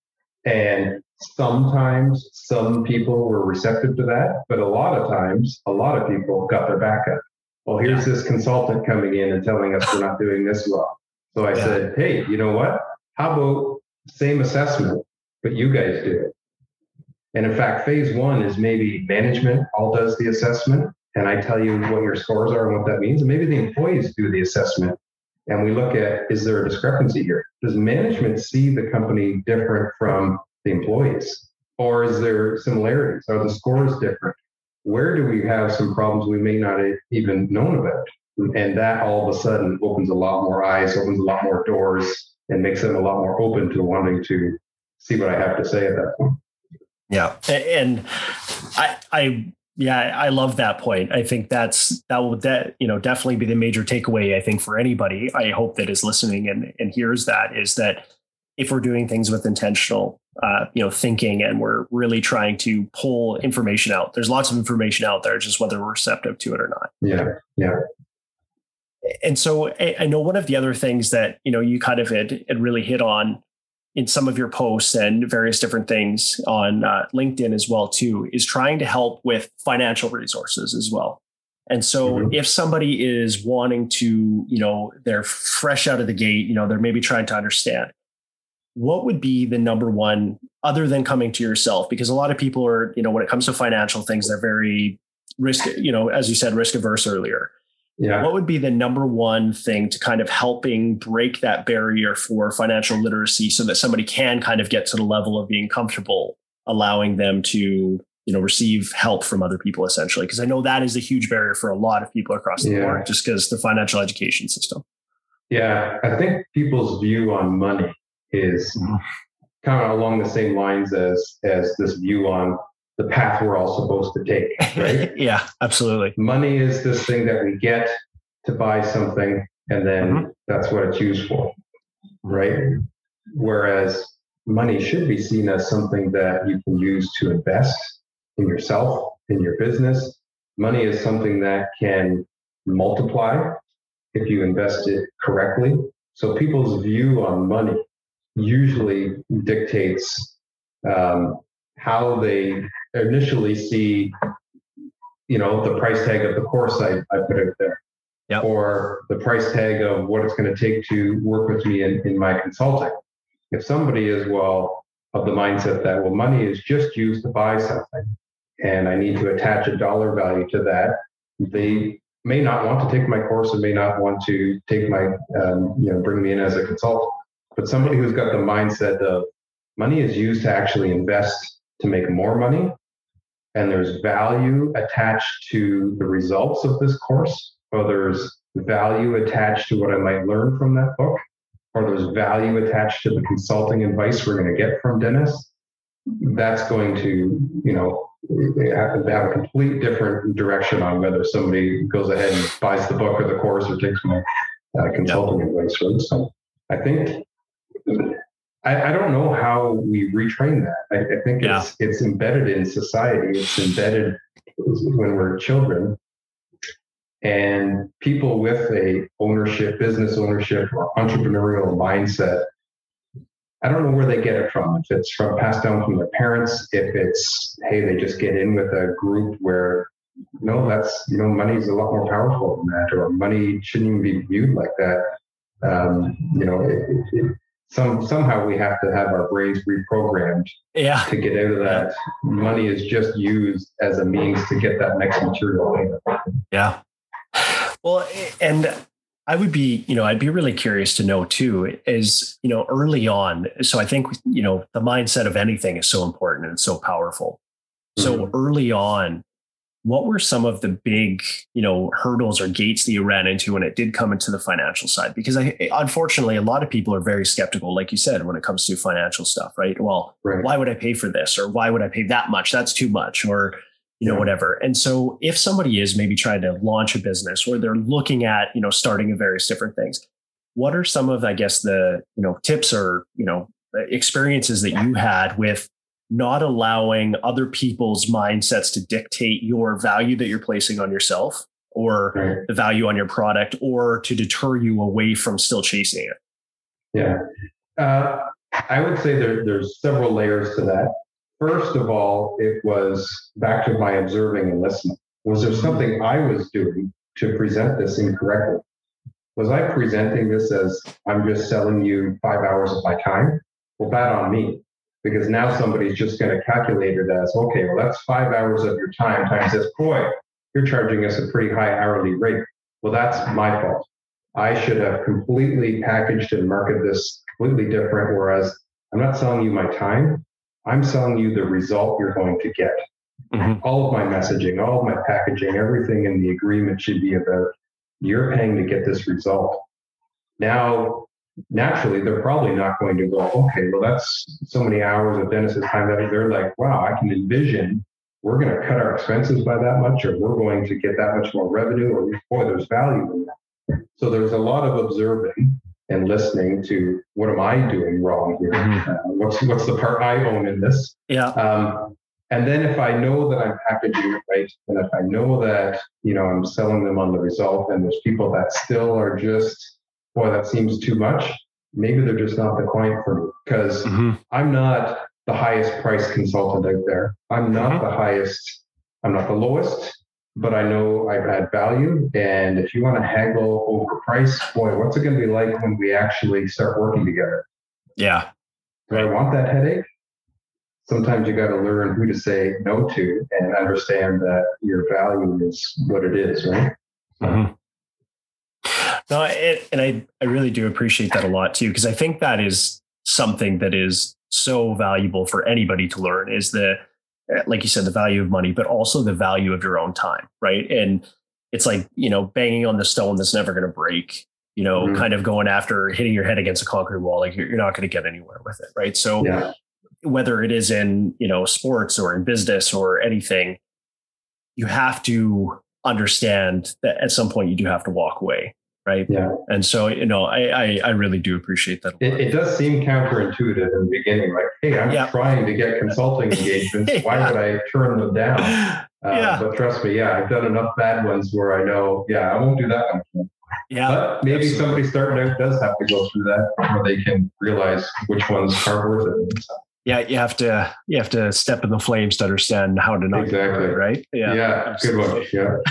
And sometimes some people were receptive to that, but a lot of times, a lot of people got their back up well, here's yeah. this consultant coming in and telling us we're not doing this well. So I yeah. said, hey, you know what? How about same assessment, but you guys do it? And in fact, phase one is maybe management all does the assessment, and I tell you what your scores are and what that means. And maybe the employees do the assessment. And we look at, is there a discrepancy here? Does management see the company different from the employees? Or is there similarities? Are the scores different? Where do we have some problems we may not have even known about? And that all of a sudden opens a lot more eyes, opens a lot more doors, and makes them a lot more open to wanting to see what I have to say at that point. Yeah. And I, I, yeah, I love that point. I think that's, that will, de- you know, definitely be the major takeaway, I think, for anybody, I hope, that is listening and, and hears that, is that if we're doing things with intentional, uh, you know, thinking, and we're really trying to pull information out, there's lots of information out there, just whether we're receptive to it or not. Yeah. Yeah. And so I, I know one of the other things that, you know, you kind of had, had really hit on in some of your posts and various different things on uh, LinkedIn as well, too, is trying to help with financial resources as well. And so mm-hmm. if somebody is wanting to, you know, they're fresh out of the gate, you know, they're maybe trying to understand, what would be the number one, other than coming to yourself? Because a lot of people are, you know, when it comes to financial things, they're very risk, you know, as you said, risk averse earlier. Yeah. What would be the number one thing to kind of helping break that barrier for financial literacy so that somebody can kind of get to the level of being comfortable allowing them to, you know, receive help from other people, essentially? Because I know that is a huge barrier for a lot of people across the yeah. board, just because the financial education system. Yeah, I think people's view on money is mm-hmm. kind of along the same lines as as this view on the path we're all supposed to take, right? Yeah, absolutely. Money is this thing that we get to buy something, and then mm-hmm. that's what it's used for, right? Whereas money should be seen as something that you can use to invest in yourself, in your business. Money is something that can multiply if you invest it correctly. So people's view on money usually dictates um, how they initially see, you know, the price tag of the course I, I put out there, yep. or the price tag of what it's going to take to work with me in, in my consulting. If somebody is, well, of the mindset that, well, money is just used to buy something and I need to attach a dollar value to that, they may not want to take my course and may not want to take my, um, you know, bring me in as a consultant. But somebody who's got the mindset of money is used to actually invest to make more money, and there's value attached to the results of this course, or there's value attached to what I might learn from that book, or there's value attached to the consulting advice we're going to get from Dennis, that's going to, you know, have to have a complete different direction on whether somebody goes ahead and buys the book or the course or takes my uh, consulting yep. advice. Right? So I think, I, I don't know how we retrain that. I, I think yeah. it's it's embedded in society. It's embedded when we're children. And people with a ownership, business ownership, or entrepreneurial mindset, I don't know where they get it from. If it's from passed down from their parents, if it's, hey, they just get in with a group where, no, that's, you know, money's a lot more powerful than that, or money shouldn't even be viewed like that. Um, you know, it, it, some somehow we have to have our brains reprogrammed yeah. to get out of that. Money is just used as a means to get that next material later. Yeah. Well, and I would be, you know, I'd be really curious to know too, is, you know, early on. So I think, you know, the mindset of anything is so important and so powerful. So mm-hmm. early on, what were some of the big, you know, hurdles or gates that you ran into when it did come into the financial side? Because I, unfortunately, a lot of people are very skeptical, like you said, when it comes to financial stuff, right? Well, right. why would I pay for this? Or why would I pay that much? That's too much. Or, you know, yeah. whatever. And so if somebody is maybe trying to launch a business or they're looking at, you know, starting various different things, what are some of, I guess, the, you know, tips or, you know, experiences that you had with not allowing other people's mindsets to dictate your value that you're placing on yourself or right. the value on your product, or to deter you away from still chasing it? Yeah. Uh, I would say there, there's several layers to that. First of all, it was back to my observing and listening. Was there something I was doing to present this incorrectly. Was I presenting this as I'm just selling you five hours of my time? Well, bad on me, because now somebody's just going to calculate it as, okay, well, that's five hours of your time times this. Boy, you're charging us a pretty high hourly rate. Well, that's my fault. I should have completely packaged and marketed this completely different, whereas I'm not selling you my time. I'm selling you the result you're going to get. Mm-hmm. All of my messaging, all of my packaging, everything in the agreement should be about you're paying to get this result. Now, naturally, they're probably not going to go, okay, well, that's so many hours of Dennis's time that they're like, wow, I can envision we're going to cut our expenses by that much, or we're going to get that much more revenue, or boy, there's value in that. So there's a lot of observing and listening to what am I doing wrong here? Mm-hmm. Uh, what's what's the part I own in this? Yeah. Um, and then if I know that I'm packaging it right, and if I know that, you know, I'm selling them on the result, and there's people that still are just, boy, that seems too much, maybe they're just not the client for me, because mm-hmm. I'm not the highest price consultant out there. I'm not mm-hmm. the highest, I'm not the lowest, but I know I've had value. And if you want to haggle over price, boy, what's it going to be like when we actually start working together? Yeah. Do I want that headache? Sometimes you got to learn who to say no to and understand that your value is what it is, right? Mm-hmm. No, it, and I, I really do appreciate that a lot too, because I think that is something that is so valuable for anybody to learn, is the, like you said, the value of money, but also the value of your own time, right? And it's like, you know, banging on the stone that's never going to break, you know, mm-hmm. kind of going after hitting your head against a concrete wall, like you're, you're not going to get anywhere with it, right? So yeah. whether it is in, you know, sports or in business or anything, you have to understand that at some point you do have to walk away. Right. Yeah. And so, you know, I, I, I really do appreciate that. It, it does seem counterintuitive in the beginning. Like, hey, I'm yeah. trying to get consulting engagements. yeah. Why would I turn them down? Uh, yeah. But trust me, yeah, I've done enough bad ones where I know, yeah, I won't do that one. Yeah. But maybe absolutely. Somebody starting out does have to go through that where they can realize which ones aren't worth it. Yeah, you have to you have to step in the flames to understand how to not exactly do it, right? Yeah, yeah, absolutely. Good one.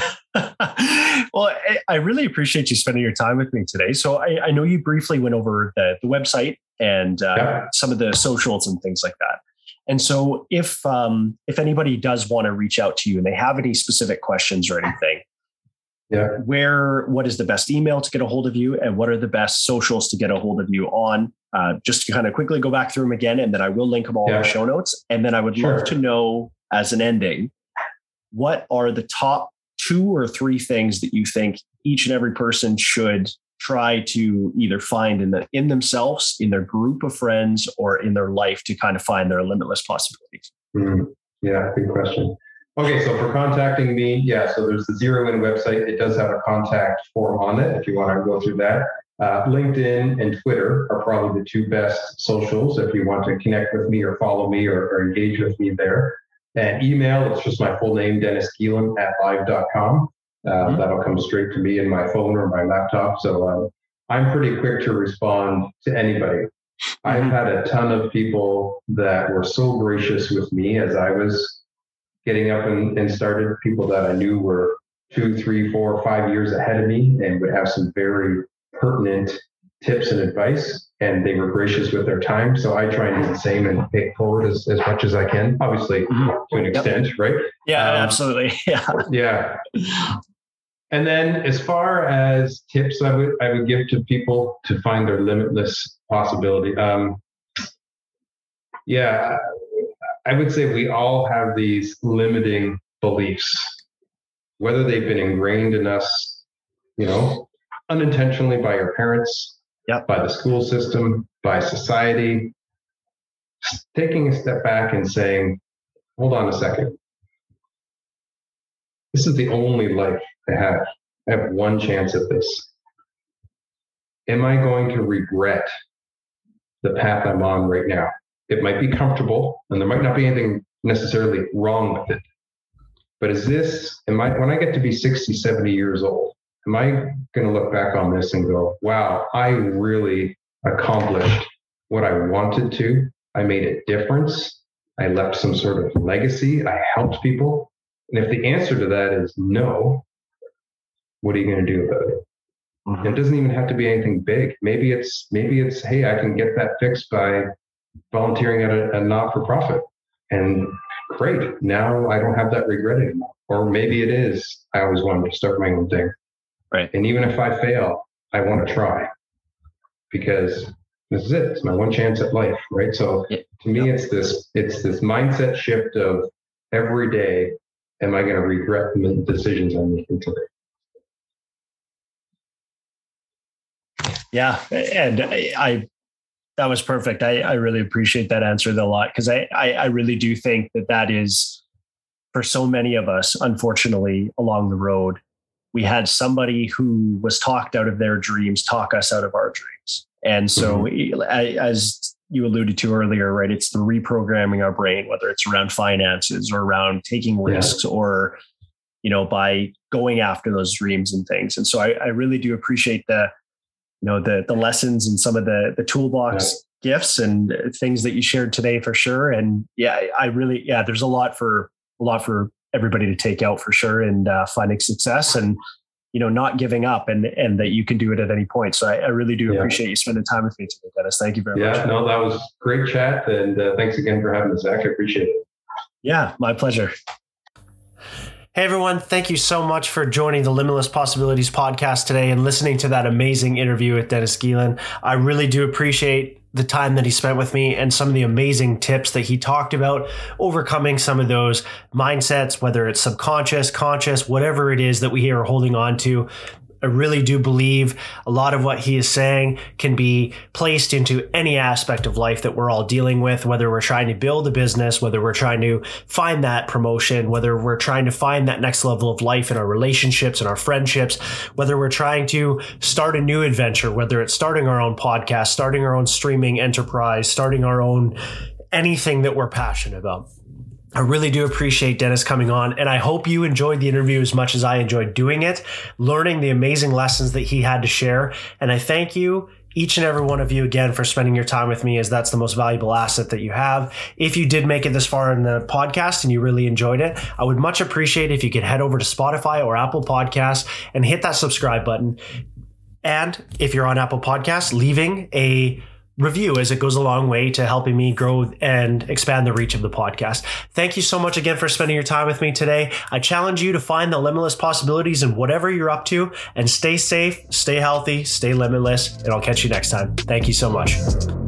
Yeah. Well, I, I really appreciate you spending your time with me today. So I, I know you briefly went over the, the website and uh, yeah. some of the socials and things like that. And so if um, if anybody does want to reach out to you and they have any specific questions or anything, yeah, where what is the best email to get a hold of you, and what are the best socials to get a hold of you on? Uh, just to kind of quickly go back through them again, and then I will link them all yeah. in the show notes. And then I would sure. love to know, as an ending, what are the top two or three things that you think each and every person should try to either find in the in themselves, in their group of friends, or in their life to kind of find their limitless possibilities? Mm, yeah, good question. Okay, so for contacting me, yeah, so there's the Zero In website. It does have a contact form on it if you want to go through that. Uh, LinkedIn and Twitter are probably the two best socials if you want to connect with me or follow me or, or engage with me there. And email, it's just my full name, Dennis Gielen at live dot com. Uh, mm-hmm. That'll come straight to me in my phone or my laptop. So um, I'm pretty quick to respond to anybody. Mm-hmm. I've had a ton of people that were so gracious with me as I was getting up and, and started, people that I knew were two, three, four, five years ahead of me and would have some very pertinent tips and advice, and they were gracious with their time. So I try and do the same and pay it forward as, as much as I can, obviously mm-hmm. to an extent, yep. right? Yeah, um, absolutely. Yeah. Yeah. And then as far as tips I would I would give to people to find their limitless possibility. Um, yeah, I would say we all have these limiting beliefs, whether they've been ingrained in us, you know, unintentionally by your parents, yep. by the school system, by society. Taking a step back and saying, hold on a second. This is the only life I have. I have one chance at this. Am I going to regret the path I'm on right now? It might be comfortable and there might not be anything necessarily wrong with it. But is this, am I, when I get to be sixty, seventy years old, am I going to look back on this and go, wow, I really accomplished what I wanted to. I made a difference. I left some sort of legacy. I helped people. And if the answer to that is no, what are you going to do about it? Mm-hmm. It doesn't even have to be anything big. Maybe it's, maybe it's, hey, I can get that fixed by volunteering at a, a not-for-profit. And great, now I don't have that regret anymore. Or maybe it is, I always wanted to start my own thing. Right. And even if I fail, I want to try, because this is it. It's my one chance at life, right? So yeah. to me, it's this, it's this mindset shift of every day, am I going to regret the decisions I'm making today? Yeah. And I, I that was perfect. I, I really appreciate that answer a lot, because I, I, I really do think that that is, for so many of us, unfortunately, along the road, we had somebody who was talked out of their dreams, talk us out of our dreams. And so mm-hmm. as you alluded to earlier, right, it's the reprogramming our brain, whether it's around finances or around taking risks yeah. or, you know, by going after those dreams and things. And so I, I really do appreciate the, you know, the, the lessons and some of the, the toolbox yeah. gifts and things that you shared today for sure. And yeah, I really, yeah, there's a lot for, a lot for everybody to take out for sure, and uh, finding success and, you know, not giving up, and, and that you can do it at any point. So I, I really do yeah. appreciate you spending time with me today, Dennis. Thank you very yeah, much. Yeah, no, that was great chat. And uh, thanks again for having us, Zach. I appreciate it. Yeah, my pleasure. Hey everyone, thank you so much for joining the Limitless Possibilities podcast today and listening to that amazing interview with Dennis Gielen. I really do appreciate the time that he spent with me and some of the amazing tips that he talked about overcoming some of those mindsets, whether it's subconscious, conscious, whatever it is that we are holding on to. I really do believe a lot of what he is saying can be placed into any aspect of life that we're all dealing with, whether we're trying to build a business, whether we're trying to find that promotion, whether we're trying to find that next level of life in our relationships and our friendships, whether we're trying to start a new adventure, whether it's starting our own podcast, starting our own streaming enterprise, starting our own anything that we're passionate about. I really do appreciate Dennis coming on, and I hope you enjoyed the interview as much as I enjoyed doing it, learning the amazing lessons that he had to share. And I thank you, each and every one of you, again, for spending your time with me, as that's the most valuable asset that you have. If you did make it this far in the podcast and you really enjoyed it, I would much appreciate if you could head over to Spotify or Apple Podcasts and hit that subscribe button. And if you're on Apple Podcasts, leaving a review, as it goes a long way to helping me grow and expand the reach of the podcast. Thank you so much again for spending your time with me today. I challenge you to find the limitless possibilities in whatever you're up to, and stay safe, stay healthy, stay limitless, and I'll catch you next time. Thank you so much.